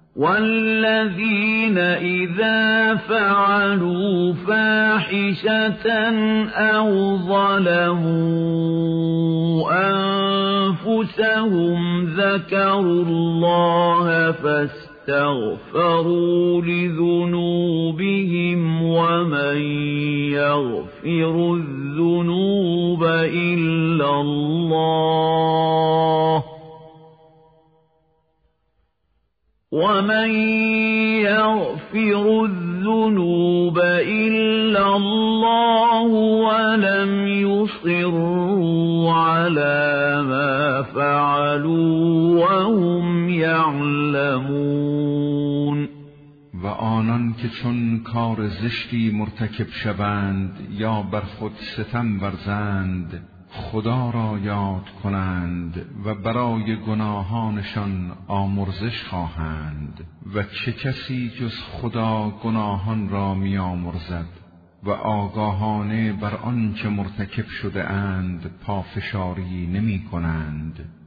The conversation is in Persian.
والذين إذا فعلوا فاحشة أو ظلموا أنفسهم ذكروا الله فاستغفروا لذنوبهم ومن يغفر الذنوب إلا الله ولم يصروا على ما فعلوا وهم يعلمون. و آنان که چون کار زشتی مرتکب شوند یا بر خود ستم ورزند خدا را یاد کنند و برای گناهانشان آمرزش خواهند و چه کسی جز خدا گناهان را می آمرزد و آگاهانه بر آنچه مرتکب شده اند پافشاری نمی کنند.